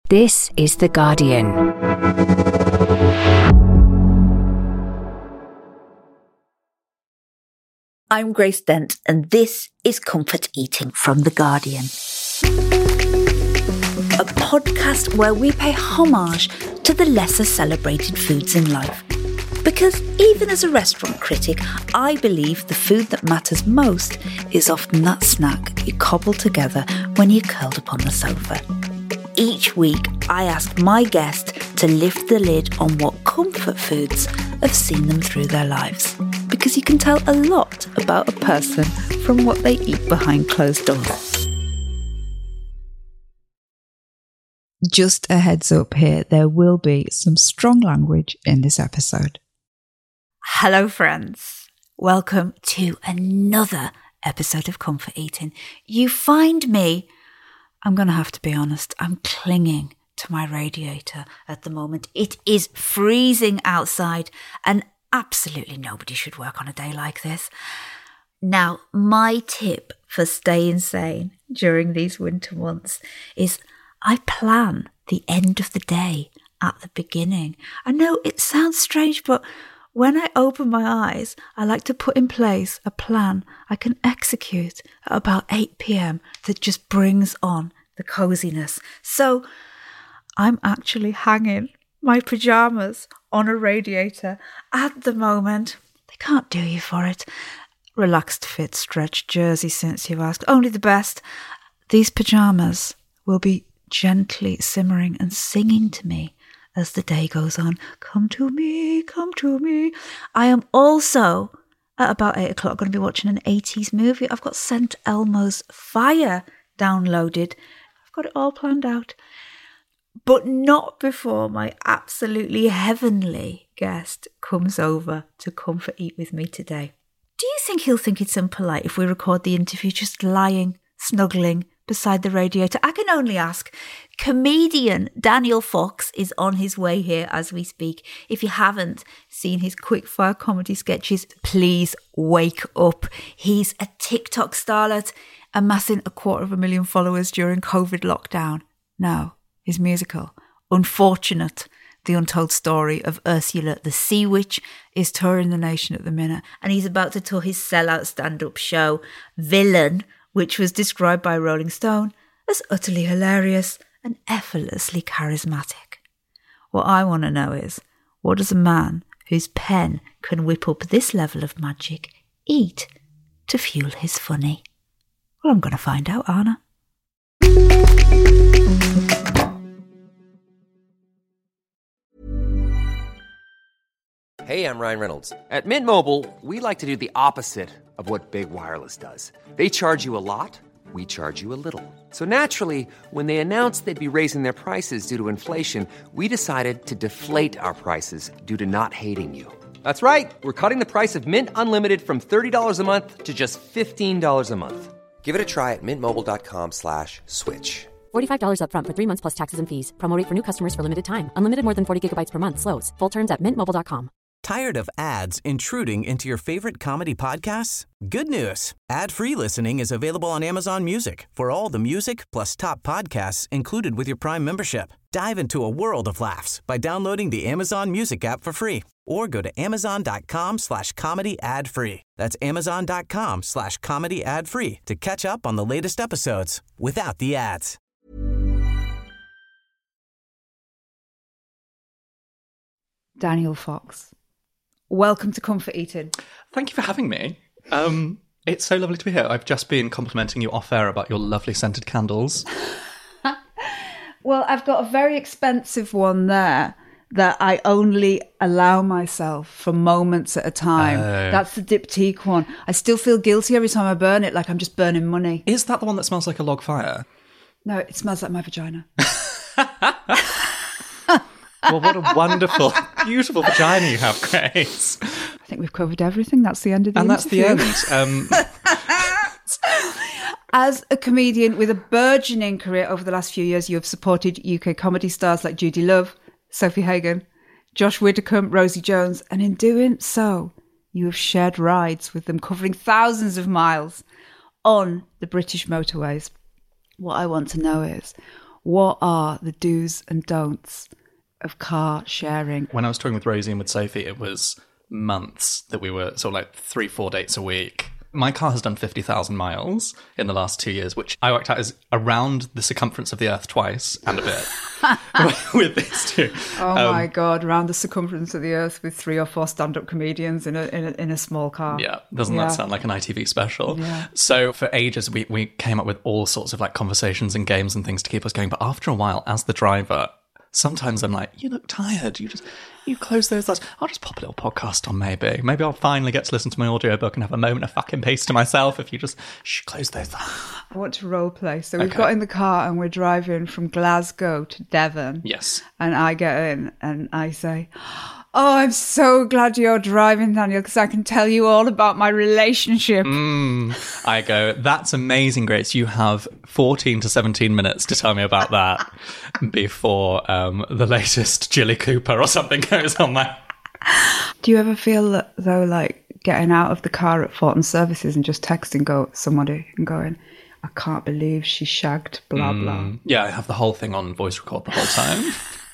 This is The Guardian. I'm Grace Dent, and this is Comfort Eating from The Guardian. A podcast where we pay homage to the lesser celebrated foods in life. Because even as a restaurant critic, I believe the food that matters most is often that snack you cobble together when you're curled up on the sofa. Each week, I ask my guest to lift the lid on what comfort foods have seen them through their lives. Because you can tell a lot about a person from what they eat behind closed doors. Just a heads up here, there will be some strong language in this episode. Hello friends, welcome to another episode of Comfort Eating. You find me, I'm going to have to be honest, I'm clinging to my radiator at the moment. It is freezing outside and absolutely nobody should work on a day like this. Now, my tip for staying sane during these winter months is I plan the end of the day at the beginning. I know it sounds strange, but when I open my eyes, I like to put in place a plan I can execute at about 8 p.m. that just brings on the coziness. So I'm actually hanging my pyjamas on a radiator at the moment. They can't do you for it. Relaxed fit stretch jersey, since you asked. Only the best. These pyjamas will be gently simmering and singing to me as the day goes on. Come to me, come to me. I am also, at about 8 o'clock, going to be watching an 80s movie. I've got St. Elmo's Fire downloaded. I've got it all planned out. But not before my absolutely heavenly guest comes over to comfort eat with me today. Do you think he'll think it's impolite if we record the interview just lying, snuggling beside the radiator? I can only ask. Comedian Daniel Fox is on his way here as we speak. If you haven't seen his quickfire comedy sketches, please wake up. He's a TikTok starlet, amassing 250,000 followers during COVID lockdown. Now, his musical, Unfortunate, the untold story of Ursula the Sea Witch, is touring the nation at the minute, and he's about to tour his sellout stand-up show, Villain, which was described by Rolling Stone as utterly hilarious and effortlessly charismatic. What I want to know is, what does a man whose pen can whip up this level of magic eat to fuel his funny? Well, I'm going to find out, Anna. Hey, I'm Ryan Reynolds. At Mint Mobile, we like to do the opposite of what Big Wireless does. They charge you a lot, we charge you a little. So naturally, when they announced they'd be raising their prices due to inflation, we decided to deflate our prices due to not hating you. That's right. We're cutting the price of Mint Unlimited from $30 a month to just $15 a month. Give it a try at mintmobile.com/switch. $45 up front for 3 months plus taxes and fees. Promo rate for new customers for limited time. Unlimited more than 40 gigabytes per month. Slows full terms at mintmobile.com. Tired of ads intruding into your favorite comedy podcasts? Good news. Ad-free listening is available on Amazon Music for all the music plus top podcasts included with your Prime membership. Dive into a world of laughs by downloading the Amazon Music app for free or go to amazon.com/comedy ad-free. That's amazon.com/comedy ad-free to catch up on the latest episodes without the ads. Daniel Fox, welcome to Comfort Eating. Thank you for having me. It's so lovely to be here. I've just been complimenting you off air about your lovely scented candles. Well, I've got a very expensive one there that I only allow myself for moments at a time. That's the Diptyque one. I still feel guilty every time I burn it, like I'm just burning money. Is that the one that smells like a log fire? No, it smells like my vagina. Well, what a wonderful, beautiful vagina you have, Grace. I think we've covered everything. That's the end of the interview. And that's the end. As a comedian with a burgeoning career over the last few years, you have supported UK comedy stars like Judy Love, Sophie Hagen, Josh Widdicombe, Rosie Jones, and in doing so, you have shared rides with them covering thousands of miles on the British motorways. What I want to know is, what are the do's and don'ts of car sharing? When I was talking with Rosie and with Sophie, it was months that we were sort of like 3-4 dates a week. My car has done 50,000 miles in the last 2 years, which I worked out is around the circumference of the Earth twice and a bit with these two. Oh my God, around the circumference of the Earth with 3 or 4 stand-up comedians in a small car. Yeah, doesn't that sound like an ITV special? Yeah. So for ages, we came up with all sorts of like conversations and games and things to keep us going. But after a while, as the driver, sometimes I'm like, you look tired. You close those eyes. I'll just pop a little podcast on maybe. Maybe I'll finally get to listen to my audiobook and have a moment of fucking peace to myself if you just close those eyes. I want to role play. So we've got in the car and we're driving from Glasgow to Devon. Yes. And I get in and I say, oh, I'm so glad you're driving, Daniel, because I can tell you all about my relationship. I go, that's amazing, Grace. You have 14 to 17 minutes to tell me about that before the latest Jilly Cooper or something goes on there. Do you ever feel, though, like getting out of the car at Fortin Services and just texting somebody and going, I can't believe she shagged blah, blah. Yeah, I have the whole thing on voice record the whole time.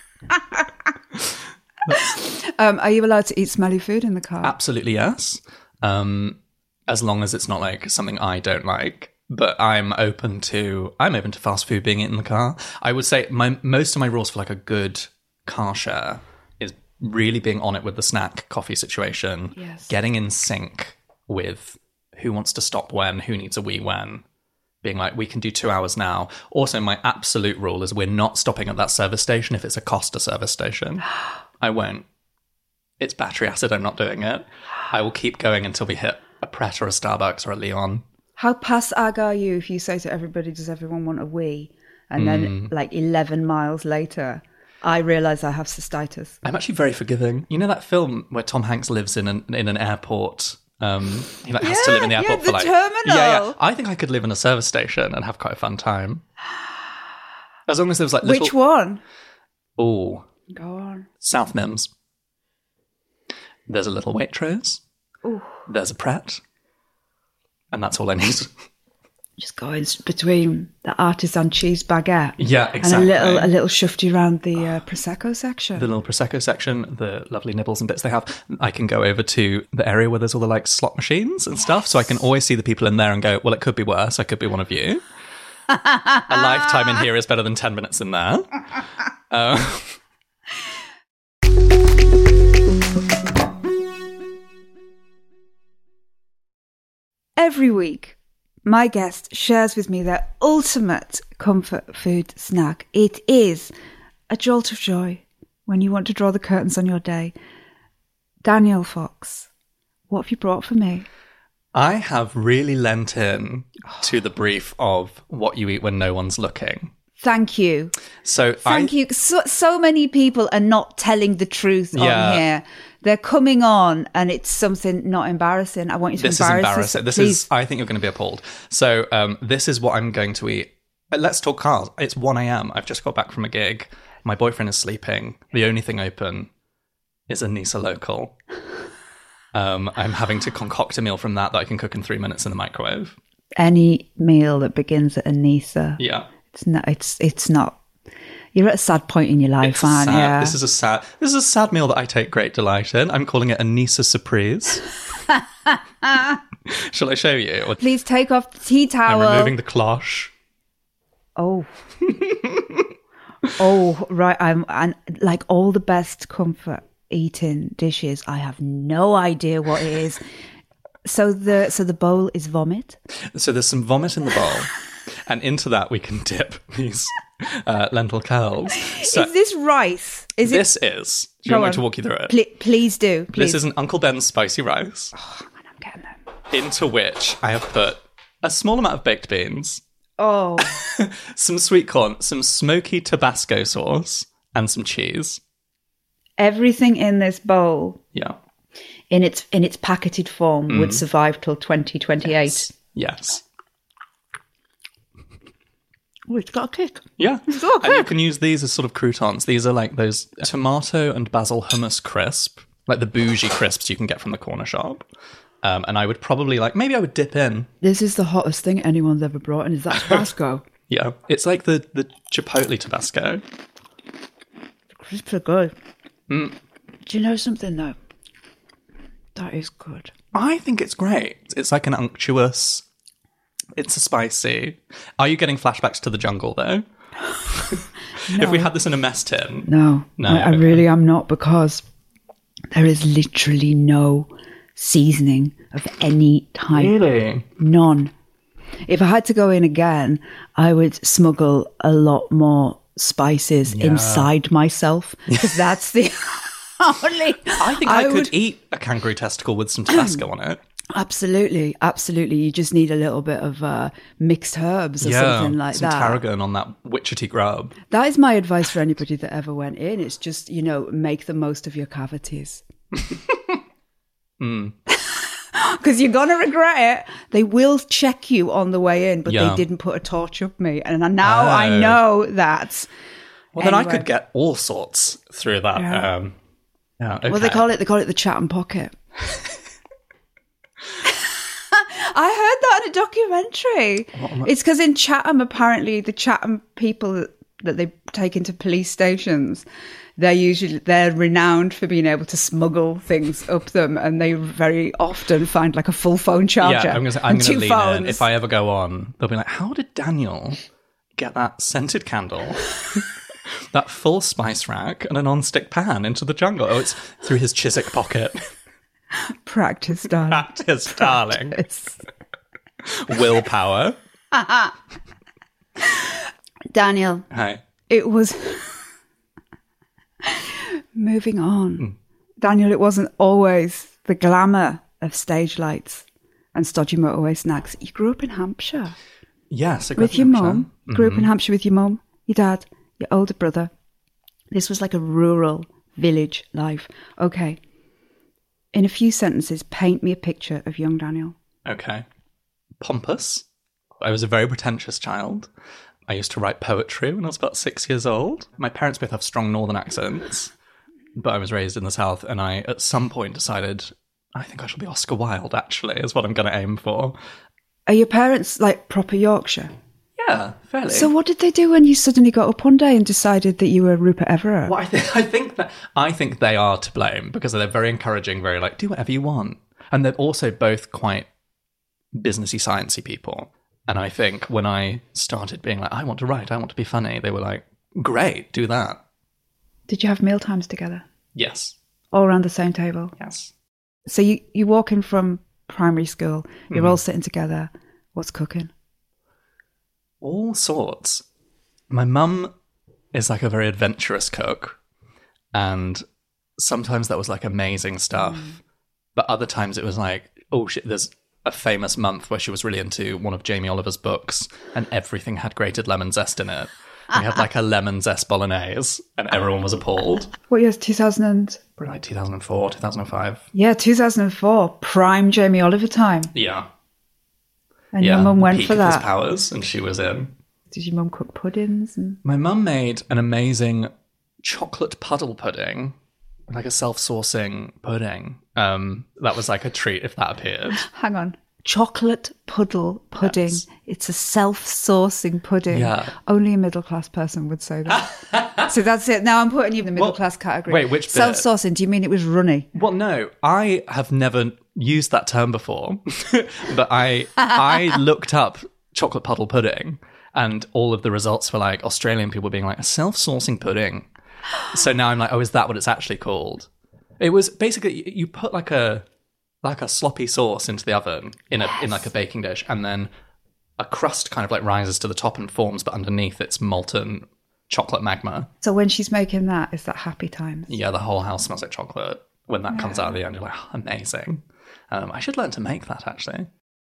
Are you allowed to eat smelly food in the car? Absolutely, yes. As long as it's not like something I don't like. But I'm open to fast food being in the car. I would say most of my rules for like a good car share is really being on it with the snack coffee situation. Yes. Getting in sync with who wants to stop when, who needs a wee when. Being like, we can do 2 hours now. Also, my absolute rule is we're not stopping at that service station if it's a Costa service station. I won't. It's battery acid, I'm not doing it. I will keep going until we hit a Pret or a Starbucks or a Leon. How pass ag are you if you say to everybody, does everyone want a wee? And then like 11 miles later, I realise I have cystitis. I'm actually very forgiving. You know that film where Tom Hanks lives in an airport? He like has to live in the airport for like... terminal. Yeah. I think I could live in a service station and have quite a fun time. As long as there was like little... Which one? Oh. Go on. South Mims. There's a little Waitrose. Ooh. There's a Pret. And that's all I need. Just going between the artisan cheese baguette. Yeah, exactly. And a little shufty around the Prosecco section. The little Prosecco section, the lovely nibbles and bits they have. I can go over to the area where there's all the like slot machines and stuff. So I can always see the people in there and go, well, it could be worse. I could be one of you. A lifetime in here is better than 10 minutes in there. Every week, my guest shares with me their ultimate comfort food snack. It is a jolt of joy when you want to draw the curtains on your day. Daniel Fox, what have you brought for me? I have really lent in to the brief of what you eat when no one's looking. Thank you. Thank you. So many people are not telling the truth on here. They're coming on and it's something not embarrassing. I want you to embarrass us. I think you're going to be appalled. So this is what I'm going to eat. Let's talk cars. It's 1 a.m. I've just got back from a gig. My boyfriend is sleeping. The only thing open is a Nisa Local. I'm having to concoct a meal from that I can cook in 3 minutes in the microwave. Any meal that begins at a Nisa. Yeah. It's not. You're at a sad point in your life, aren't you? This is a sad meal that I take great delight in. I'm calling it a Nisa Surprise. Shall I show you? Or please take off the tea towel. I'm removing the cloche. Oh. Oh, right. And like all the best comfort eating dishes, I have no idea what it is. So the bowl is vomit. So there's some vomit in the bowl. And into that, we can dip these lentil curls. So, is this rice? Is Do you want me to walk you through it? Please do. Please. This is an Uncle Ben's spicy rice. Oh, man, I'm getting them. Into which I have put a small amount of baked beans. Oh. Some sweet corn, some smoky Tabasco sauce, and some cheese. Everything in this bowl. Yeah. In its packeted form would survive till 2028. Yes. Oh, it's got a kick. Yeah. It's got a kick. And you can use these as sort of croutons. These are like those tomato and basil hummus crisp, like the bougie crisps you can get from the corner shop. And I would probably maybe I would dip in. This is the hottest thing anyone's ever brought in. Is that Tabasco? Yeah, it's like the Chipotle Tabasco. The crisps are good. Do you know something, though? That is good. I think it's great. It's like an unctuous... It's a spicy. Are you getting flashbacks to the jungle, though? If we had this in a mess tin. No, I really am not, because there is literally no seasoning of any type. Really? None. If I had to go in again, I would smuggle a lot more spices inside myself, because that's the only... I think I could eat a kangaroo testicle with some Tabasco on it. Absolutely, absolutely. You just need a little bit of mixed herbs or something like some that. tarragon on that witchetty grub. That is my advice for anybody that ever went in. It's just, make the most of your cavities. Because you're going to regret it. They will check you on the way in, but they didn't put a torch up me. And now I know that. Well, then I could get all sorts through that. Yeah. Okay. Well, they call it the Chatham Pocket. I heard that in a documentary. It's because in Chatham, apparently, the Chatham people that they take into police stations, they're renowned for being able to smuggle things up them, and they very often find like a full phone charger. Yeah, I'm going to lean in. If I ever go on, they'll be like, "How did Daniel get that scented candle, that full spice rack, and a non-stick pan into the jungle?" Oh, it's through his Chiswick pocket. Practice, darling. Practice, darling. Willpower. Daniel. Hi. It was... Moving on. Daniel, it wasn't always the glamour of stage lights and stodgy motorway snacks. You grew up in Hampshire. Yes, I grew up with your mum. Grew up in Hampshire with your mum, your dad, your older brother. This was like a rural village life. Okay. In a few sentences, paint me a picture of young Daniel. Okay. Pompous. I was a very pretentious child. I used to write poetry when I was about 6 years old. My parents both have strong northern accents, but I was raised in the South, and I, at some point, decided, I think I shall be Oscar Wilde, actually, is what I'm going to aim for. Are your parents, like, proper Yorkshire? Yeah, fairly. So what did they do when you suddenly got up one day and decided that you were Rupert Everett? Well, I think they are to blame, because they're very encouraging, very like, do whatever you want. And they're also both quite businessy, sciencey people. And I think when I started being like, I want to write, I want to be funny, they were like, great, do that. Did you have meal times together? Yes. All around the same table? Yes. So you walk in from primary school, you're all sitting together. What's cooking? All sorts. My mum is like a very adventurous cook, and sometimes that was like amazing stuff, but other times it was like, oh shit, there's a famous month where she was really into one of Jamie Oliver's books, and everything had grated lemon zest in it. We had like a lemon zest bolognese, and everyone was appalled. What year is 2000? Probably like 2004, 2005. Yeah, 2004, prime Jamie Oliver time. Yeah. And your mum went peak for of that. his powers, and she was in. Did your mum cook puddings? My mum made an amazing chocolate puddle pudding, like a self-saucing pudding. That was like a treat if that appeared. Hang on. Chocolate puddle pudding. Yes. It's a self-saucing pudding. Yeah. Only a middle-class person would say that. So that's it. Now I'm putting you in the middle-class category. Wait, which bit? Self-saucing, do you mean it was runny? Well, no, I have never used that term before, but I looked up chocolate puddle pudding, and all of the results were like Australian people being like, a self-saucing pudding. So now I'm like, oh, is that what it's actually called? It was basically, you put like a sloppy sauce into the oven in like a baking dish, and then a crust kind of like rises to the top and forms, but underneath it's molten chocolate magma. So when she's making that, is that happy times? Yeah, the whole house smells like chocolate. When that comes out at the end, you're like, oh, amazing. I should learn to make that, actually.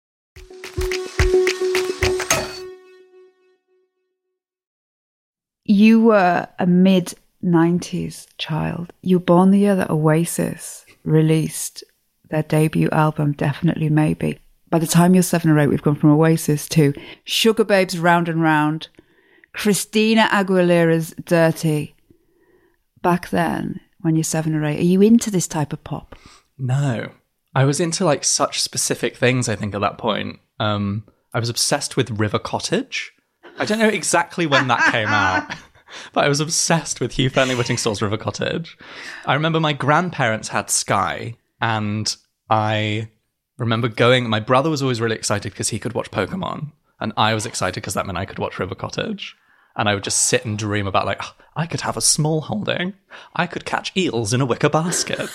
You were a mid-90s child. You were born the year that Oasis released their debut album, Definitely Maybe. By the time you're 7 or 8, we've gone from Oasis to Sugar Babes Round and Round, Christina Aguilera's Dirty. Back then, when you're 7 or 8, are you into this type of pop? No. I was into like such specific things, I think, at that point. I was obsessed with River Cottage. I don't know exactly when that came out, but I was obsessed with Hugh Fearnley-Whittingstall's River Cottage. I remember my grandparents had Sky, and I remember going... My brother was always really excited because he could watch Pokemon, and I was excited because that meant I could watch River Cottage. And I would just sit and dream about, like, oh, I could have a small holding. I could catch eels in a wicker basket.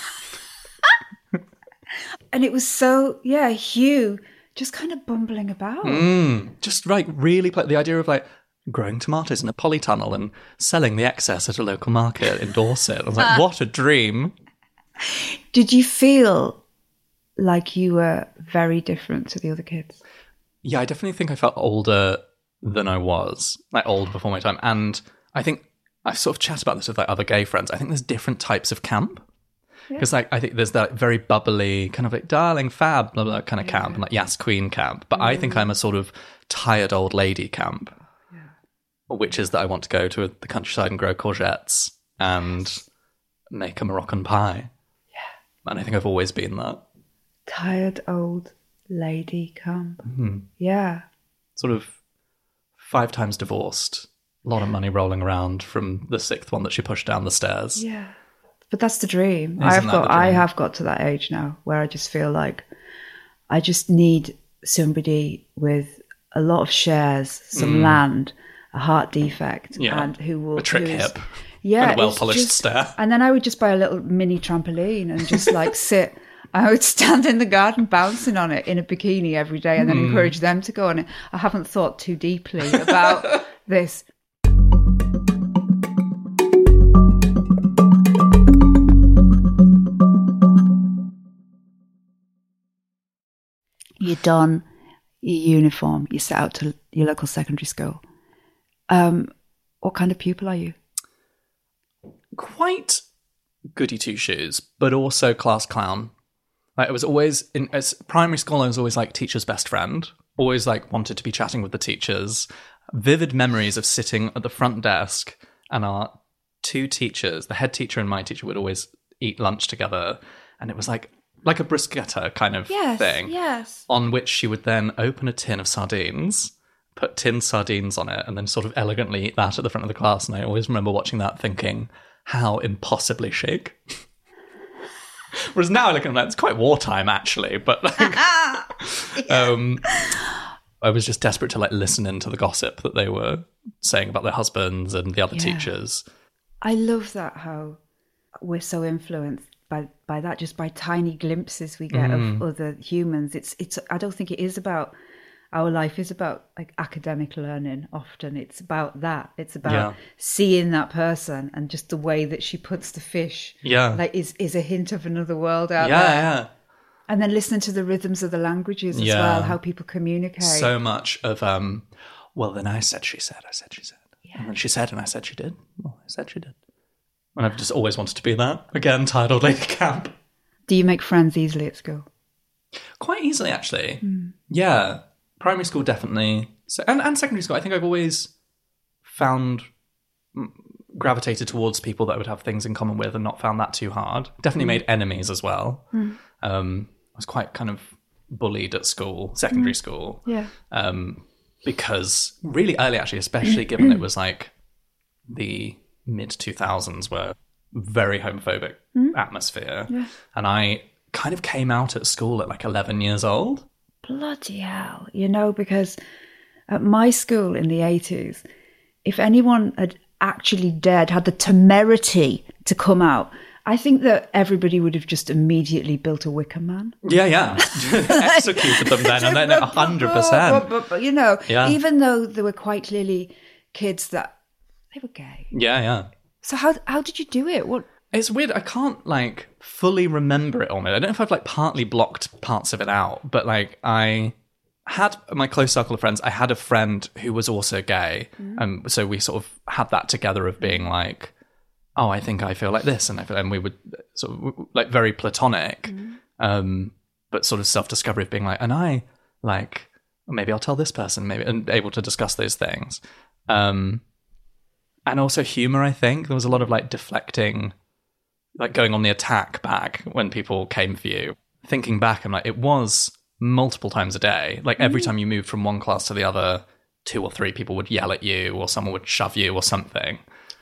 And it was so, Hugh just kind of bumbling about. Just, like, really... the idea of, like, growing tomatoes in a polytunnel and selling the excess at a local market in Dorset. I was like, what a dream. Did you feel like you were very different to the other kids? Yeah, I definitely think I felt older than I was, like old before my time. And I think I've sort of chatted about this with like other gay friends. I think there's different types of camp. Because like I think there's that very bubbly, kind of like darling, fab, blah, blah, kind of camp, and like Yas Queen camp. But I think I'm a sort of tired old lady camp, which is that I want to go to the countryside and grow courgettes and make a Moroccan pie. Yeah. And I think I've always been that. Tired old lady camp. Mm-hmm. Yeah. Sort of 5 times divorced, a lot of money rolling around from the 6th one that she pushed down the stairs. Yeah. But that's the dream. Isn't that the dream? I have got to that age now where I just feel like I just need somebody with a lot of shares, some land, a heart defect, and who will... A trick hip. Yeah. And a well-polished stare. And then I would just buy a little mini trampoline and just like sit... I would stand in the garden bouncing on it in a bikini every day and then encourage them to go on it. I haven't thought too deeply about this. You don your uniform, you set out to your local secondary school. What kind of pupil are you? Quite goody two-shoes, but also class clown. Like, I was always, as primary school, I was always like teacher's best friend. Always like wanted to be chatting with the teachers. Vivid memories of sitting at the front desk and our 2 teachers, the head teacher and my teacher, would always eat lunch together. And it was like a bruschetta kind of thing. Yes. On which she would then open a tin of sardines, put tin sardines on it, and then sort of elegantly eat that at the front of the class. And I always remember watching that thinking, how impossibly chic. Whereas now I look at that, it's quite wartime actually, but like, I was just desperate to like listen into the gossip that they were saying about their husbands and the other teachers. I love that, how we're so influenced by that, just by tiny glimpses we get of other humans. It's I don't think it is about, our life is about like academic learning often. It's about that. It's about seeing that person and just the way that she puts the fish. Yeah. Like is a hint of another world out there. Yeah. And then listening to the rhythms of the languages as well, how people communicate. So much of, well, then I said, she said, I said, she said. Yeah. And then she said, and I said, she did. Well, I said, she did. And I've just always wanted to be that. Again, tired old lady camp. Do you make friends easily at school? Quite easily, actually. Yeah. Primary school, definitely. So, and secondary school, I think I've always gravitated towards people that I would have things in common with and not found that too hard. Definitely made enemies as well. I was quite kind of bullied at school, secondary school. Yeah. Because really early, actually, especially given it was like the mid-2000s were very homophobic atmosphere. Yeah. And I kind of came out at school at like 11 years old. Bloody hell. You know, because at my school in the 80s, if anyone had actually had the temerity to come out, I think that everybody would have just immediately built a wicker man. Yeah. Executed them then, and then 100%. But you know, even though there were quite clearly kids that they were gay. Yeah. So how did you do it? What? It's weird. I can't like fully remember it almost. I don't know if I've like partly blocked parts of it out, but like I had my close circle of friends. I had a friend who was also gay, so we sort of had that together of being like, oh, I think I feel like this, and we would sort of like very platonic, but sort of self-discovery of being like, and I like maybe I'll tell this person, maybe, and able to discuss those things, and also humor. I think there was a lot of like deflecting, like going on the attack back when people came for you. Thinking back, I'm like, it was multiple times a day. Like every time you moved from one class to the other, 2 or 3 people would yell at you or someone would shove you or something.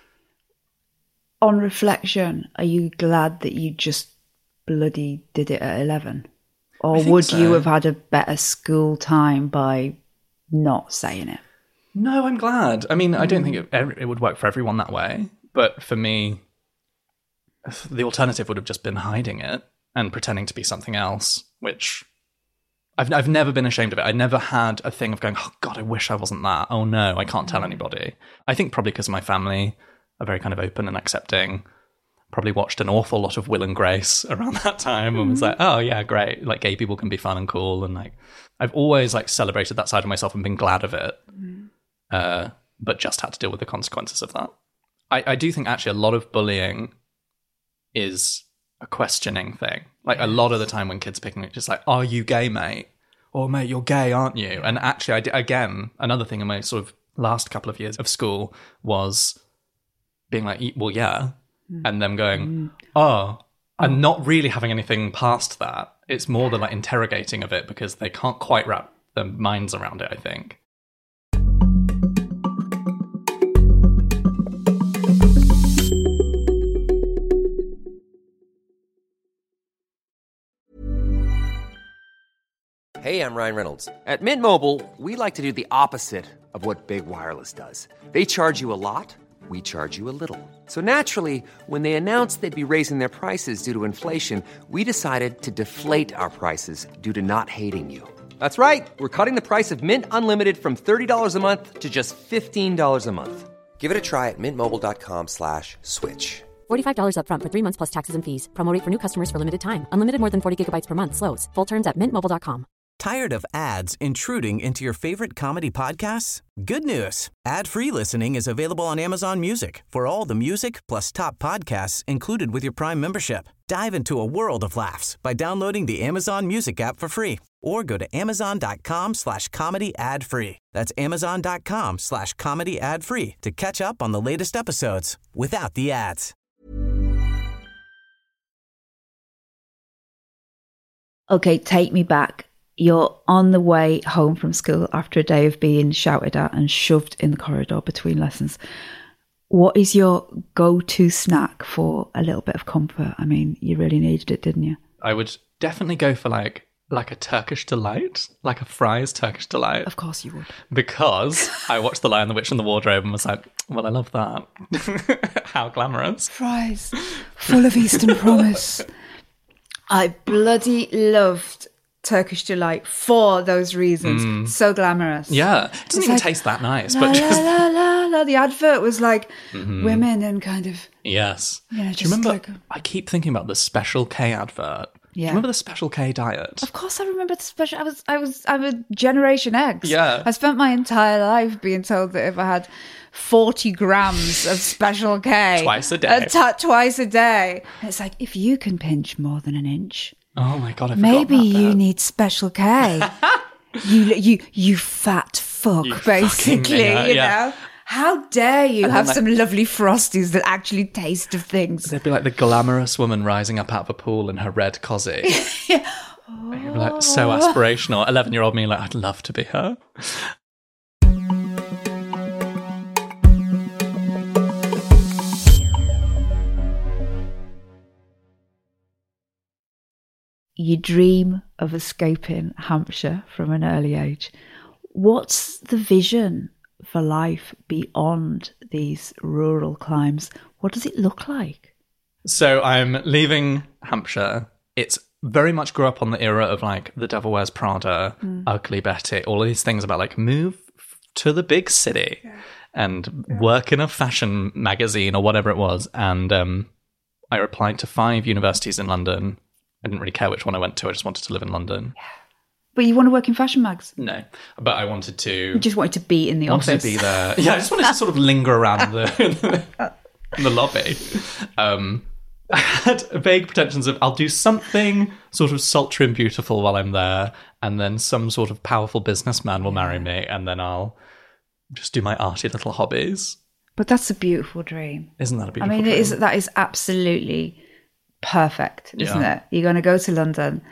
On reflection, are you glad that you just bloody did it at 11? Or would you have had a better school time by not saying it? No, I'm glad. I mean, I don't think it would work for everyone that way. But for me, the alternative would have just been hiding it and pretending to be something else, which I've never been ashamed of it. I never had a thing of going, oh God, I wish I wasn't that. Oh no, I can't tell anybody. I think probably because my family are very kind of open and accepting. Probably watched an awful lot of Will and Grace around that time and was like, oh yeah, great. Like gay people can be fun and cool. And like, I've always like celebrated that side of myself and been glad of it. But just had to deal with the consequences of that. I do think actually a lot of bullying is a questioning thing. Like a lot of the time when kids are picking it, just like, are you gay, mate? Or mate, you're gay, aren't you? And actually, again, another thing in my sort of last couple of years of school was being like, well, yeah. And them going, and not really having anything past that. It's more the like interrogating of it because they can't quite wrap their minds around it, I think. Hey, I'm Ryan Reynolds. At Mint Mobile, we like to do the opposite of what Big Wireless does. They charge you a lot. We charge you a little. So naturally, when they announced they'd be raising their prices due to inflation, we decided to deflate our prices due to not hating you. That's right. We're cutting the price of Mint Unlimited from $30 a month to just $15 a month. Give it a try at mintmobile.com/switch. $45 up front for 3 months plus taxes and fees. Promo rate for new customers for limited time. Unlimited more than 40 gigabytes per month. Slows full terms at mintmobile.com. Tired of ads intruding into your favorite comedy podcasts? Good news. Ad-free listening is available on Amazon Music for all the music plus top podcasts included with your Prime membership. Dive into a world of laughs by downloading the Amazon Music app for free or go to amazon.com/comedy ad-free. That's amazon.com/comedy ad-free to catch up on the latest episodes without the ads. Okay, take me back. You're on the way home from school after a day of being shouted at and shoved in the corridor between lessons. What is your go-to snack for a little bit of comfort? I mean, you really needed it, didn't you? I would definitely go for like a Turkish delight, like a Fry's Turkish delight. Of course you would. Because I watched The Lion, the Witch and the Wardrobe and was like, well, I love that. How glamorous. Fries, full of Eastern promise. I bloody loved Turkish Delight for those reasons. So glamorous. Yeah. It doesn't even taste that nice. La, but just... la, la, la. The advert was like women and kind of... Yes. You know, do you remember, like... I keep thinking about the Special K advert. Yeah. Do you remember the Special K diet? Of course I remember the special... I'm a Generation X. Yeah. I spent my entire life being told that if I had 40 grams of Special K... Twice a day. Twice a day. And it's like, if you can pinch more than an inch... Oh my God, I forgot maybe about you that. need Special K. you fat fuck, You basically, fucking, you know? How dare you And have then, some lovely Frosties that actually taste of things? There'd be like the glamorous woman rising up out of a pool in her red cosy. Yeah. You'd be like, so aspirational. 11-year-old me, like, I'd love to be her. You dream of escaping Hampshire from an early age. What's the vision for life beyond these rural climes? What does it look like? So I'm leaving Hampshire. It's very much grew up on the era of like The Devil Wears Prada, Ugly Betty, all of these things about like move to the big city and work in a fashion magazine or whatever it was. And I applied to 5 universities in London. I didn't really care which one I went to. I just wanted to live in London. But you want to work in fashion mags? No, but I wanted to... You just wanted to be in the office. Wanted to be there. Yeah, I just wanted to sort of linger around the lobby. I had vague pretensions of I'll do something sort of sultry and beautiful while I'm there, and then some sort of powerful businessman will marry me, and then I'll just do my arty little hobbies. But that's a beautiful dream. Isn't that a beautiful dream? dream? That is absolutely perfect, isn't it? You're going to go to London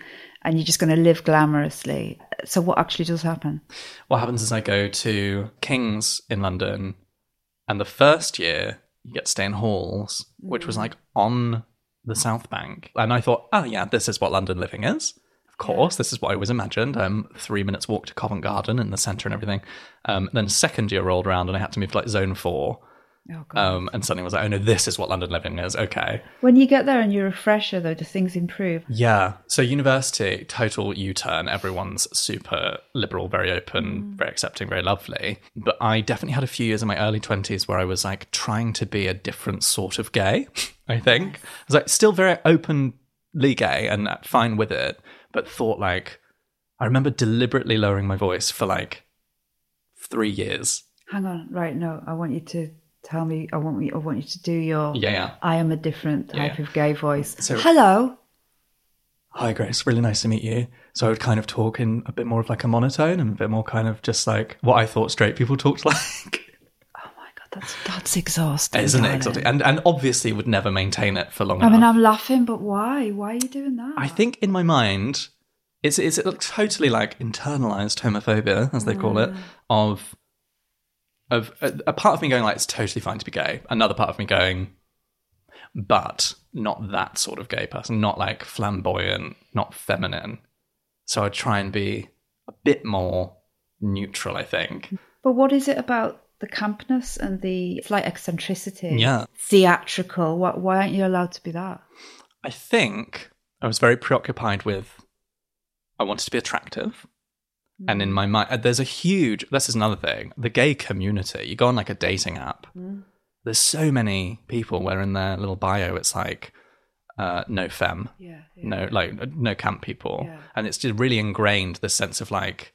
and you're just going to live glamorously. So what actually does happen? What happens is I go to King's in London, and the first year you get to stay in halls, which was like on the South Bank. And I thought, oh yeah, this is what London living is. Of course, this is what I always imagined. 3 minutes walk to Covent Garden in the centre and everything. Then second year rolled around and I had to move to like zone 4. Oh, God. And suddenly was like, oh no, this is what London living is. Okay. When you get there and you're a fresher, though, do things improve? Yeah. So university, total U-turn. Everyone's super liberal, very open, very accepting, very lovely. But I definitely had a few years in my early 20s where I was like trying to be a different sort of gay, I think. I was like still very openly gay and fine with it, but thought like, I remember deliberately lowering my voice for like 3 years. Hang on. Right. No, I want you to tell me, I want you to do your Yeah. I am a different type of gay voice. So- Hello. Hi, Grace. Really nice to meet you. So I would kind of talk in a bit more of like a monotone and a bit more kind of just like what I thought straight people talked like. Oh my God, that's exhausting. Isn't it darling. exotic? And obviously would never maintain it for long I enough. mean, I'm laughing, but why? Why are you doing that? I think in my mind, it's totally like internalized homophobia, as they call it, of a part of me going like, it's totally fine to be gay. Another part of me going, but not that sort of gay person, not like flamboyant, not feminine. So I'd try and be a bit more neutral, I think. But what is it about the campness and the slight eccentricity? Yeah. Theatrical. Why aren't you allowed to be that? I think I was very preoccupied with, I wanted to be attractive. And in my mind, there's a huge, this is another thing, the gay community. You go on like a dating app. There's so many people where in their little bio, it's like, no femme, no camp people. Yeah. And it's just really ingrained this sense of like,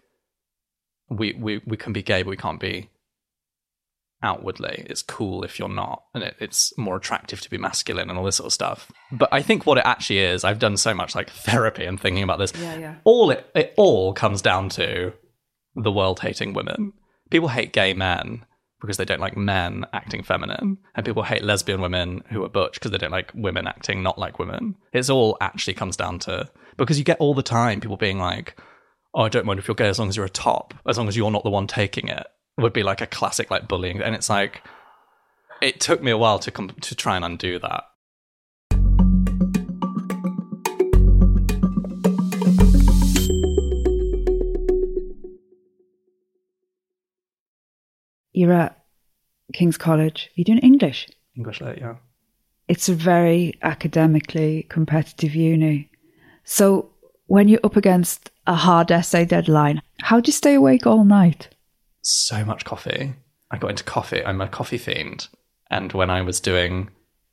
we can be gay, but we can't be outwardly. It's cool if you're not. And it's more attractive to be masculine and all this sort of stuff. But I think what it actually is, I've done so much like therapy and thinking about this. Yeah. It all comes down to the world hating women. People hate gay men because they don't like men acting feminine. And people hate lesbian women who are butch because they don't like women acting not like women. It's all actually comes down to, because you get all the time people being like, oh, I don't mind if you're gay as long as you're a top, as long as you're not the one taking it. Would be like a classic like bullying. And it's like, it took me a while to try and undo that. You're at King's College. You're doing English. English lit, yeah. It's a very academically competitive uni. So when you're up against a hard essay deadline, how do you stay awake all night? So much coffee. I got into coffee. I'm a coffee fiend. And when I was doing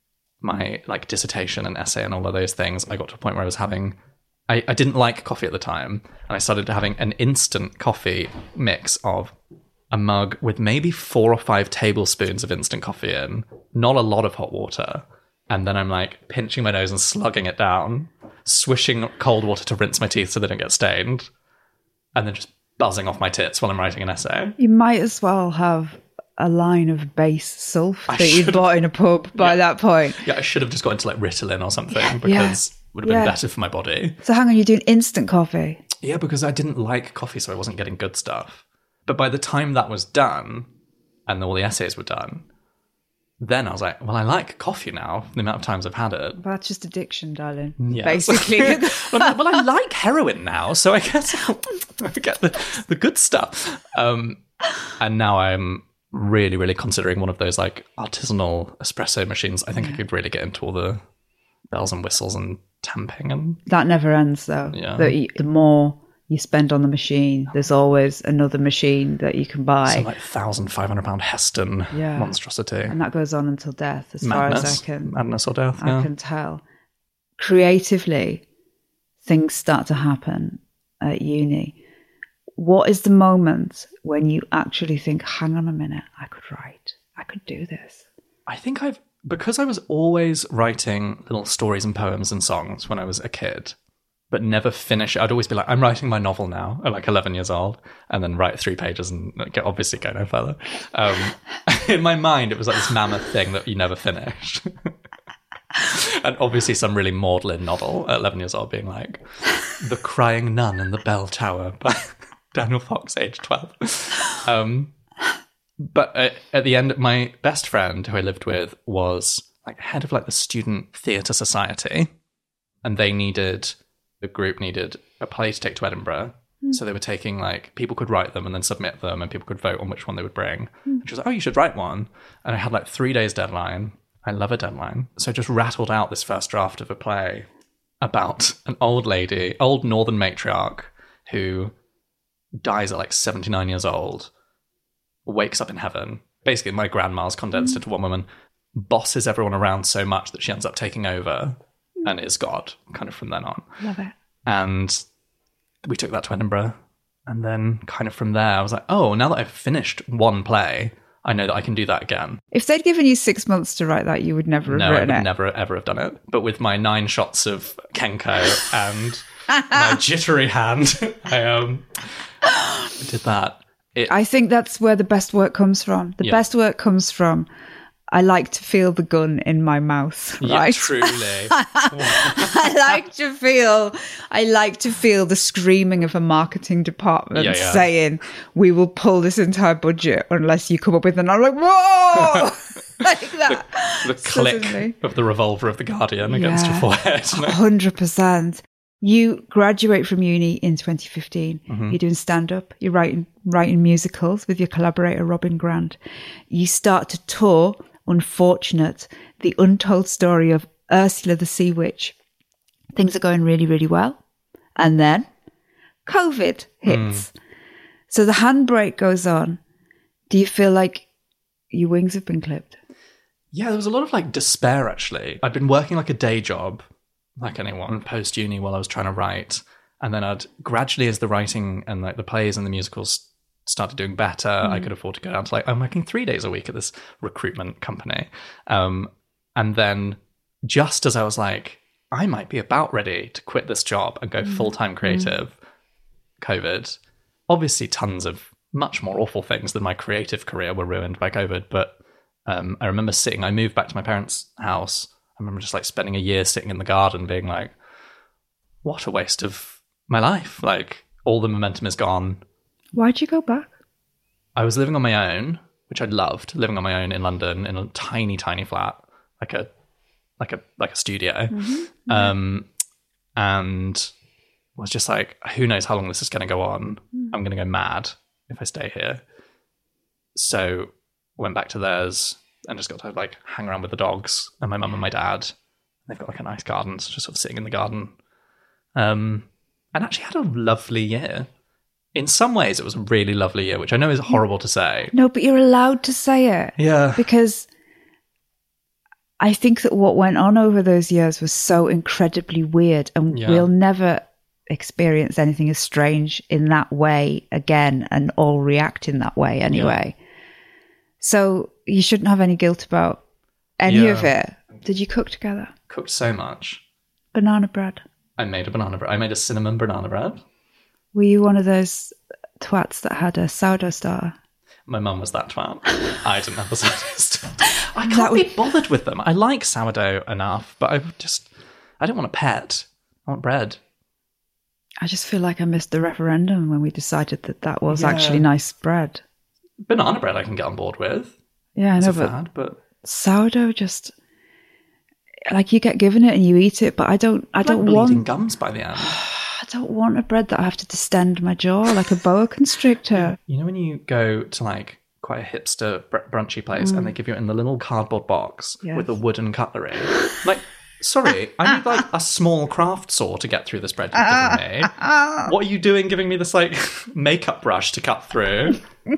my like dissertation and essay and all of those things, I got to a point where I was having, I didn't like coffee at the time. And I started having an instant coffee mix of a mug with maybe 4 or 5 tablespoons of instant coffee in, not a lot of hot water. And then I'm like pinching my nose and slugging it down, swishing cold water to rinse my teeth so they don't get stained, and then just buzzing off my tits while I'm writing an essay. You might as well have a line of base sulf that you'd bought in a pub by that point. Yeah, I should have just got into like Ritalin or something because it would have been better for my body. So hang on, you're doing instant coffee? Yeah, because I didn't like coffee, so I wasn't getting good stuff. But by the time that was done and all the essays were done, then I was like, well, I like coffee now, the amount of times I've had it. But that's just addiction, darling. Yeah. Basically. well, I like heroin now, so I guess I'll get the good stuff. And now I'm really, really considering one of those like artisanal espresso machines. I think I could really get into all the bells and whistles and tamping. And that never ends, though. Yeah. The more you spend on the machine, there's always another machine that you can buy. some like £1,500 Heston monstrosity. And that goes on until death, as Madness. far as I can Madness or death, I can tell. Creatively, things start to happen at uni. What is the moment when you actually think, hang on a minute, I could write, I could do this? I think because I was always writing little stories and poems and songs when I was a kid, but never finish it. I'd always be like, I'm writing my novel now at like 11 years old, and then write 3 pages and obviously go no further. In my mind, it was like this mammoth thing that you never finished. And obviously some really maudlin novel at 11 years old being like, The Crying Nun in the Bell Tower by Daniel Fox, age 12. But at the end, my best friend who I lived with was like head of like the Student Theatre Society, and the group needed a play to take to Edinburgh. So they were taking like, people could write them and then submit them, and people could vote on which one they would bring. And she was like, oh, you should write one. And I had like 3 days deadline. I love a deadline. So I just rattled out this first draft of a play about an old lady, old northern matriarch, who dies at like 79 years old, wakes up in heaven. Basically, my grandma's condensed into one woman, bosses everyone around so much that she ends up taking over and is God, kind of from then on. Love it. And we took that to Edinburgh. And then kind of from there, I was like, oh, now that I've finished one play, I know that I can do that again. If they'd given you 6 months to write that, you would never have written it. No, I would never, ever have done it. But with my 9 shots of Kenko and my jittery hand, I did that. I think that's where the best work comes from. The best work comes from, I like to feel the gun in my mouth, right? Yeah, truly. I like to feel the screaming of a marketing department saying, we will pull this entire budget unless you come up with, and I'm like, whoa! Like that. The click of the revolver of the Guardian against your forehead. 100%. You graduate from uni in 2015. You're doing stand-up. You're writing musicals with your collaborator, Robin Grant. You start to tour Unfortunate, the untold story of Ursula the Sea Witch. Things are going really, really well. And then COVID hits. So the handbrake goes on. Do you feel like your wings have been clipped? Yeah, there was a lot of like despair, actually. I'd been working like a day job, like anyone, post-uni while I was trying to write. And then I'd gradually, as the writing and like the plays and the musicals started doing better, I could afford to go down to like, I'm working 3 days a week at this recruitment company. And then just as I was like, I might be about ready to quit this job and go full-time creative, COVID. Obviously tons of much more awful things than my creative career were ruined by COVID. But I remember I moved back to my parents' house. I remember just like spending a year sitting in the garden being like, what a waste of my life. Like all the momentum is gone. Why'd you go back? I was living on my own, which I loved, living on my own in London in a tiny, tiny flat, like a studio. And was just like, who knows how long this is going to go on. I'm going to go mad if I stay here. So went back to theirs and just got to like hang around with the dogs and my mum and my dad. They've got like a nice garden, so just sort of sitting in the garden. And actually had a lovely year. In some ways, it was a really lovely year, which I know is horrible to say. No, but you're allowed to say it. Yeah. Because I think that what went on over those years was so incredibly weird, and we'll never experience anything as strange in that way again and all react in that way anyway. Yeah. So you shouldn't have any guilt about any of it. Did you cook together? Cooked so much. Banana bread. I made a banana bread. I made a cinnamon banana bread. Were you one of those twats that had a sourdough starter? My mum was that twat. I didn't have a sourdough starter. I can't be bothered with them. I like sourdough enough, but I don't want a pet. I want bread. I just feel like I missed the referendum when we decided that was actually nice bread. Banana bread I can get on board with. Yeah, I know, but sourdough just... Like, you get given it and you eat it, but I don't want... bleeding gums by the end. I don't want a bread that I have to distend my jaw like a boa constrictor. You know when you go to like quite a hipster brunchy place and they give you it in the little cardboard box with the wooden cutlery? Like, sorry, I need like a small craft saw to get through this bread you've given me. What are you doing giving me this like makeup brush to cut through?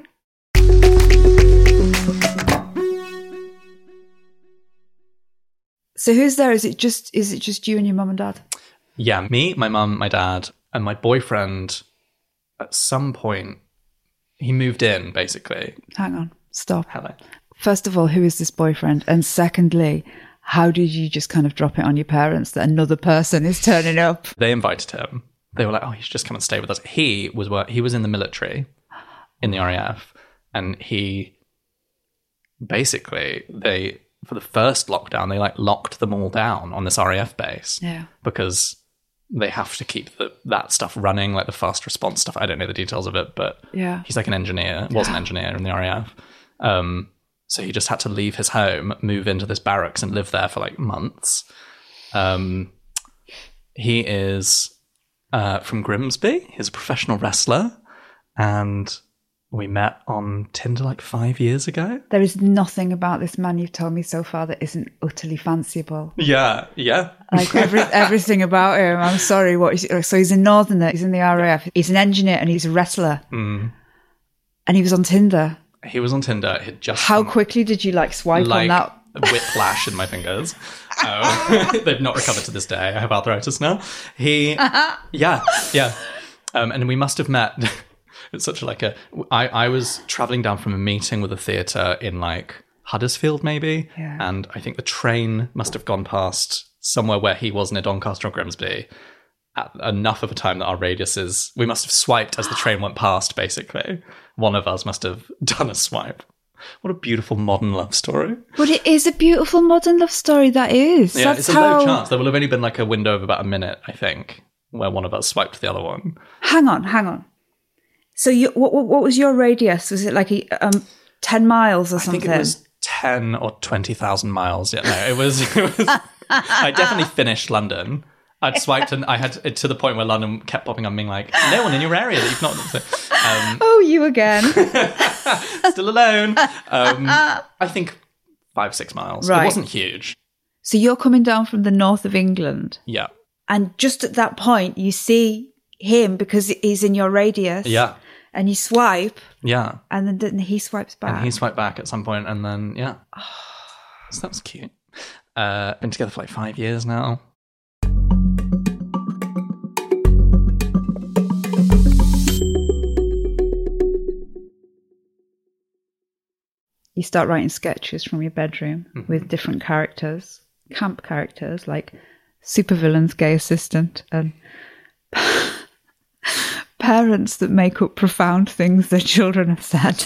So who's there? Is it just you and your mum and dad? Yeah, me, my mum, my dad, and my boyfriend. At some point, he moved in, basically. Hang on, stop. Hello. First of all, who is this boyfriend? And secondly, how did you just kind of drop it on your parents that another person is turning up? They invited him. They were like, "Oh, you should just come and stay with us." He was in the military, in the RAF, and he basically for the first lockdown, they like locked them all down on this RAF base. Yeah. Because they have to keep that stuff running, like the fast response stuff. I don't know the details of it, but he's like an engineer, was an engineer in the RAF. So he just had to leave his home, move into this barracks and live there for like months. He is from Grimsby. He's a professional wrestler, and we met on Tinder like 5 years ago. There is nothing about this man you've told me so far that isn't utterly fanciable. Yeah. Like everything about him. I'm sorry. So he's a northerner. He's in the RAF. He's an engineer and he's a wrestler. And he was on Tinder. He was on Tinder. How quickly did you swipe on that? Whiplash in my fingers. They've not recovered to this day. I have arthritis now. And we must have met. It's such I was traveling down from a meeting with a theatre in like Huddersfield maybe, and I think the train must have gone past somewhere where he was near Doncaster or Grimsby at enough of a time that our radiuses, we must have swiped as the train went past, basically. One of us must have done a swipe. What a beautiful modern love story. But it is a beautiful modern love story, that is. Yeah, it's a low chance. There will have only been like a window of about a minute, I think, where one of us swiped the other one. Hang on. So what was your radius? Was it like 10 miles or something? I think it was 10 or 20,000 miles. Yeah, no, it was I definitely finished London. I'd swiped and I had it to the point where London kept popping on, being like, no one in your area that you've not. So, you again. Still alone. I think 5-6 miles. Right. It wasn't huge. So you're coming down from the north of England. Yeah. And just at that point, you see him because he's in your radius. Yeah. And you swipe. Yeah. And then he swipes back. And he swiped back at some point, and then, So that was cute. Been together for like 5 years now. You start writing sketches from your bedroom with different characters, camp characters like supervillain's gay assistant and parents that make up profound things their children have said.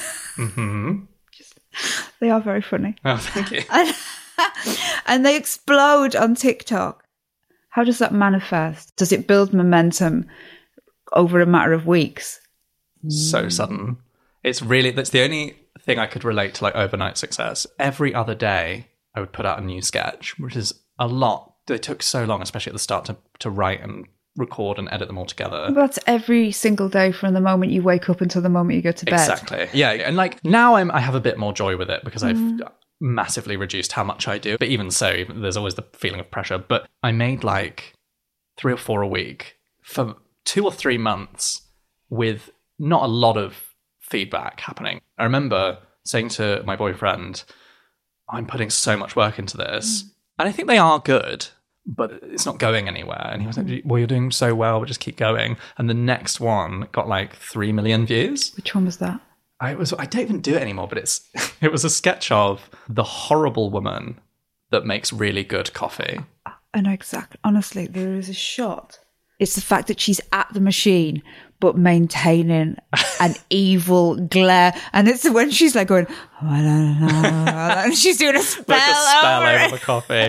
They are very funny. Oh, thank you. And they explode on TikTok. How does that manifest? Does it build momentum over a matter of weeks? So sudden. That's the only thing I could relate to like overnight success. Every other day I would put out a new sketch, which is a lot. It took so long, especially at the start, to write and record and edit them all together. That's every single day from the moment you wake up until the moment you go to bed. Exactly. Yeah. And like now I have a bit more joy with it because I've massively reduced how much I do. But even so, there's always the feeling of pressure. But I made like 3 or 4 a week for 2 or 3 months with not a lot of feedback happening. I remember saying to my boyfriend, I'm putting so much work into this. And I think they are good, but it's not going anywhere. And he was like, well, you're doing so well, but just keep going. And the next one got like 3 million views. Which one was that? I don't even do it anymore, but it was a sketch of the horrible woman that makes really good coffee. I know exactly. Honestly, there is a shot. It's the fact that she's at the machine, but maintaining an evil glare. And it's when she's like going, oh, I don't know. And she's doing a spell, like a spell over it. the coffee.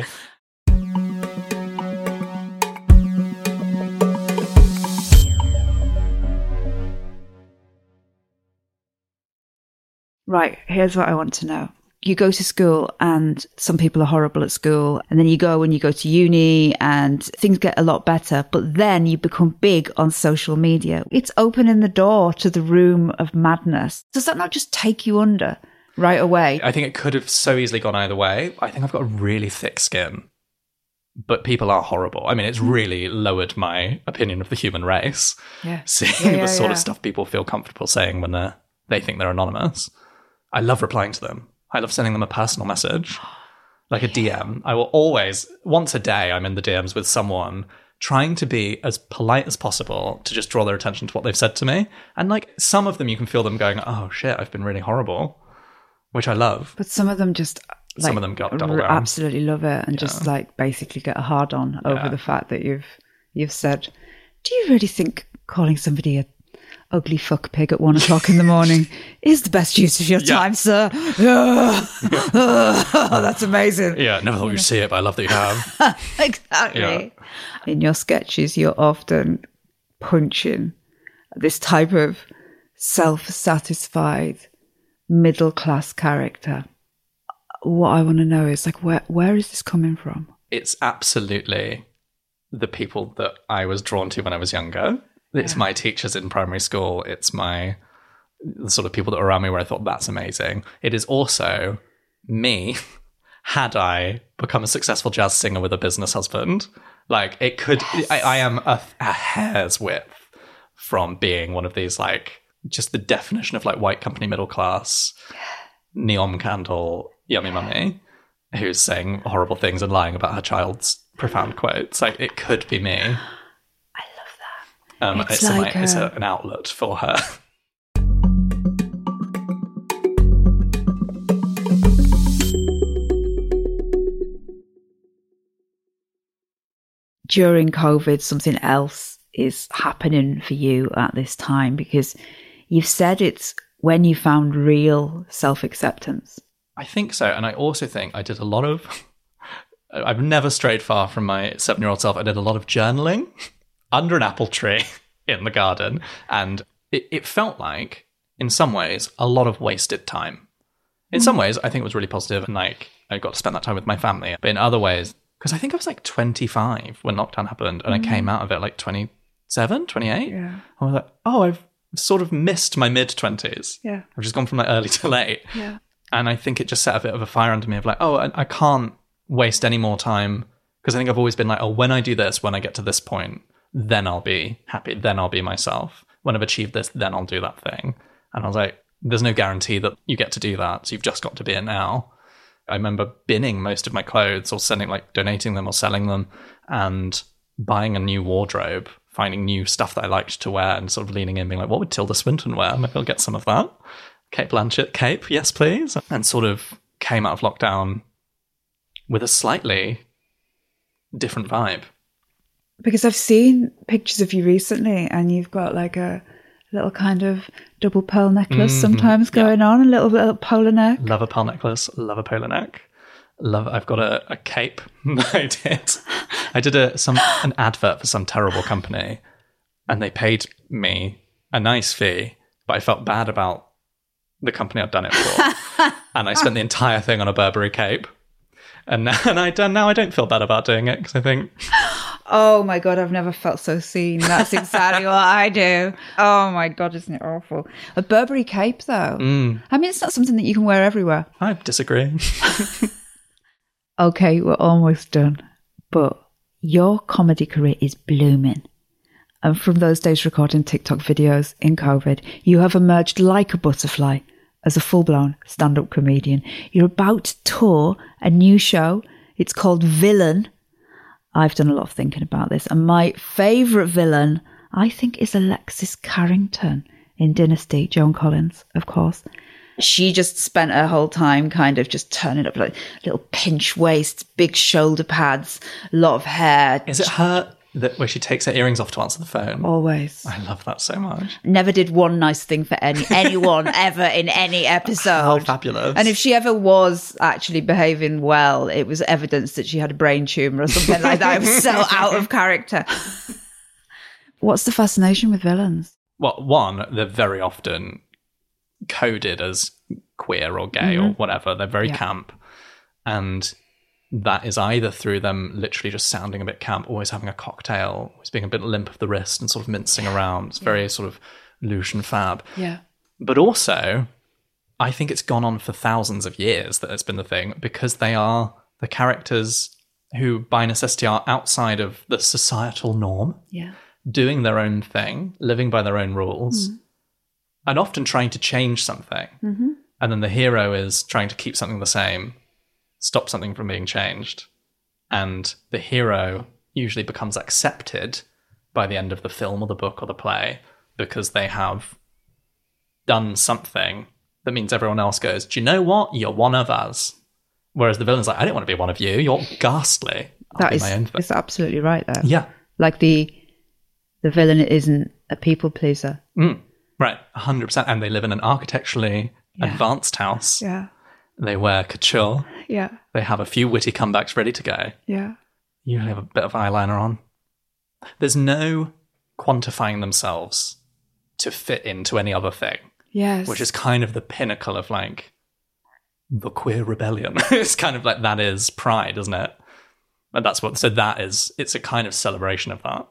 Right, here's what I want to know. You go to school and some people are horrible at school, and then you go to uni and things get a lot better, but then you become big on social media. It's opening the door to the room of madness. Does that not just take you under right away? I think it could have so easily gone either way. I think I've got a really thick skin, but people are horrible. I mean, it's really lowered my opinion of the human race. Yeah. Seeing the sort of stuff people feel comfortable saying when they think they're anonymous. I love replying to them. I love sending them a personal message, like a DM. I will always, once a day, I'm in the DMs with someone trying to be as polite as possible to just draw their attention to what they've said to me. And like some of them, you can feel them going, oh shit, I've been really horrible, which I love. But some of them just... some of them got double down. Absolutely love it and just like basically get a hard on over the fact that you've said, do you really think calling somebody ugly fuck pig at 1 o'clock in the morning is the best use of your time, sir. That's amazing. Yeah, never thought you'd see it, but I love that you have. Exactly. Yeah. In your sketches, you're often punching this type of self-satisfied middle-class character. What I want to know is, like, where is this coming from? It's absolutely the people that I was drawn to when I was younger. It's my teachers in primary school. It's the sort of people that were around me where I thought, that's amazing. It is also me, had I become a successful jazz singer with a business husband. Like, it could... Yes. I am a hair's width from being one of these, like, just the definition of, like, white company middle class, neon candle, yummy mummy, who's saying horrible things and lying about her child's profound quotes. Like, it could be me. I love that. It's an outlet for her. During COVID, something else is happening for you at this time, because you've said it's when you found real self-acceptance. I think so. And I also think I did a lot of... I've never strayed far from my 7-year-old self. I did a lot of journaling under an apple tree in the garden. And it felt like, in some ways, a lot of wasted time. In some ways, I think it was really positive, and like I got to spend that time with my family. But in other ways, because I think I was like 25 when lockdown happened, and I came out of it like 27, 28. Yeah. I was like, oh, I've sort of missed my mid-20s. Yeah. I've just gone from like early to late. Yeah. And I think it just set a bit of a fire under me of like, oh, I can't waste any more time, because I think I've always been like, oh, when I do this, when I get to this point, then I'll be happy, then I'll be myself. When I've achieved this, then I'll do that thing. And I was like, there's no guarantee that you get to do that, so you've just got to be it now. I remember binning most of my clothes, or donating them or selling them, and buying a new wardrobe, finding new stuff that I liked to wear, and sort of leaning in, being like, what would Tilda Swinton wear? Maybe I'll get some of that. Kate Blanchett cape, yes please. And sort of came out of lockdown with a slightly different vibe. Because I've seen pictures of you recently, and you've got like a little kind of double pearl necklace sometimes going on, a little bit of polar neck. Love a pearl necklace, love a polar neck. I've got a cape that I did. I did an advert for some terrible company, and they paid me a nice fee, but I felt bad about the company I'd done it for. And I spent the entire thing on a Burberry cape. And now I don't feel bad about doing it, because I think... Oh my God, I've never felt so seen. That's exactly what I do. Oh my God, isn't it awful? A Burberry cape, though. I mean, it's not something that you can wear everywhere. I disagree. Okay, we're almost done. But your comedy career is blooming. And from those days recording TikTok videos in COVID, you have emerged like a butterfly as a full-blown stand-up comedian. You're about to tour a new show. It's called Villain. I've done a lot of thinking about this. And my favourite villain, I think, is Alexis Carrington in Dynasty. Joan Collins, of course. She just spent her whole time kind of just turning up like little pinch waists, big shoulder pads, a lot of hair. Is it her where she takes her earrings off to answer the phone? Always. I love that so much. Never did one nice thing for anyone ever in any episode. How fabulous. And if she ever was actually behaving well, it was evidence that she had a brain tumour or something like that. It was so out of character. What's the fascination with villains? Well, one, they're very often coded as queer or gay or whatever. They're very camp. And that is either through them literally just sounding a bit camp, always having a cocktail, always being a bit limp of the wrist and sort of mincing around. It's very sort of Lucian fab. Yeah. But also, I think it's gone on for thousands of years that it's been the thing, because they are the characters who by necessity are outside of the societal norm, doing their own thing, living by their own rules, and often trying to change something. And then the hero is trying to keep something the same, stop something from being changed. And the hero usually becomes accepted by the end of the film or the book or the play, because they have done something that means everyone else goes, do you know what? You're one of us. Whereas the villain's like, I don't want to be one of you. You're ghastly. That is absolutely right, though. Yeah. Like the villain isn't a people pleaser. Right, 100%. And they live in an architecturally advanced house. Yeah. They wear couture. Yeah. They have a few witty comebacks ready to go. Yeah. You have a bit of eyeliner on. There's no quantifying themselves to fit into any other thing. Yes. Which is kind of the pinnacle of like the queer rebellion. It's kind of like that is pride, isn't it? And that's what, so that is, it's a kind of celebration of that.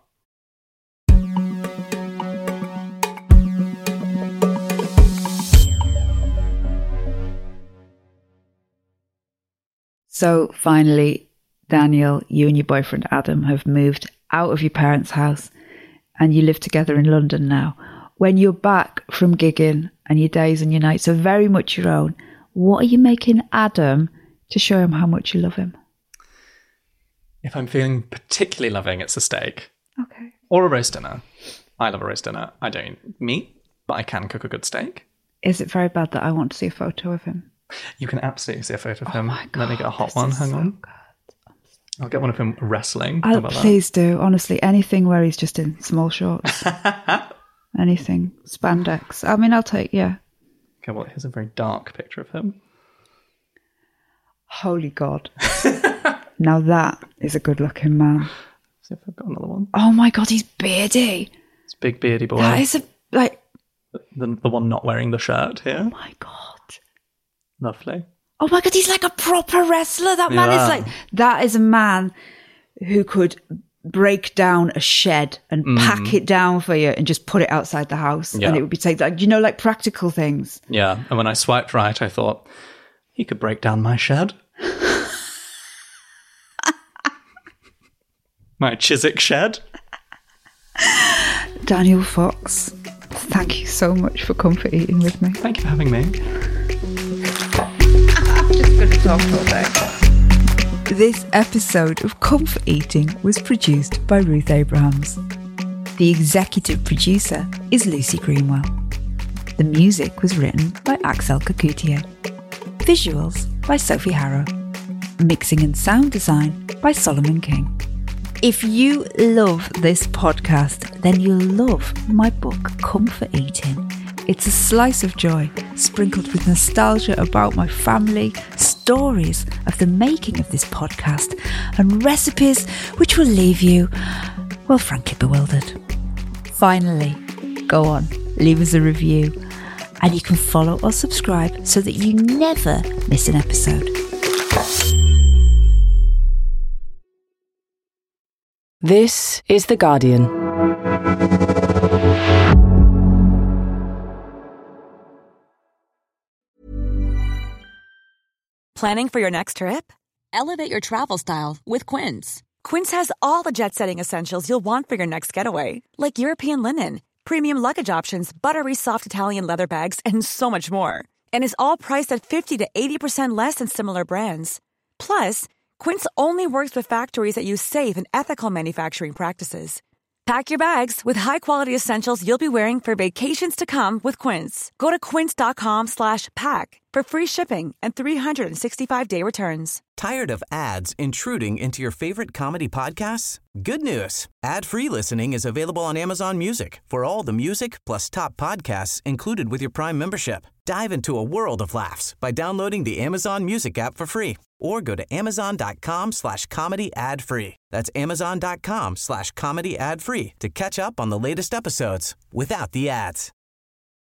So finally, Daniel, you and your boyfriend Adam have moved out of your parents' house and you live together in London now. When you're back from gigging and your days and your nights are very much your own, what are you making Adam to show him how much you love him? If I'm feeling particularly loving, it's a steak. Okay. Or a roast dinner. I love a roast dinner. I don't eat meat, but I can cook a good steak. Is it very bad that I want to see a photo of him? You can absolutely see a photo of him. My God, let me get a hot this one. is Hang so on. good. I'll get one of him wrestling. How about Please do. Honestly, anything where he's just in small shorts. Anything. Spandex. I mean, I'll take, yeah. Okay, well, here's a very dark picture of him. Holy God. Now that is a good looking man. See if I've got another one. Oh my God, he's beardy. It's a big beardy boy. That is The one not wearing the shirt here. oh my God. Lovely. Oh my God, he's like a proper wrestler. That man is that is a man who could break down a shed and pack it down for you and just put it outside the house. Yeah. And it would be like, you know, like practical things. Yeah, and when I swiped right, I thought, he could break down my shed. My Chiswick shed. Daniel Fox, thank you so much for comfort eating with me. Thank you for having me. I'm just going to talk all day. This episode of Comfort Eating was produced by Ruth Abrahams. The executive producer is Lucy Greenwell. The music was written by Axel Kakoutié. Visuals by Sophie Harrow. Mixing and sound design by Solomon King. If you love this podcast, then you'll love my book, Comfort Eating. It's a slice of joy, sprinkled with nostalgia about my family, stories of the making of this podcast, and recipes which will leave you, well, frankly bewildered. Finally, go on, leave us a review, and you can follow or subscribe so that you never miss an episode. This is The Guardian. Planning for your next trip? Elevate your travel style with Quince. Quince has all the jet-setting essentials you'll want for your next getaway, like European linen, premium luggage options, buttery soft Italian leather bags, and so much more. And is all priced at 50 to 80% less than similar brands. Plus, Quince only works with factories that use safe and ethical manufacturing practices. Pack your bags with high-quality essentials you'll be wearing for vacations to come with Quince. Go to quince.com/pack for free shipping and 365-day returns. Tired of ads intruding into your favorite comedy podcasts? Good news. Ad-free listening is available on Amazon Music for all the music plus top podcasts included with your Prime membership. Dive into a world of laughs by downloading the Amazon Music app for free or go to amazon.com/comedy ad-free. That's amazon.com/comedy ad-free to catch up on the latest episodes without the ads.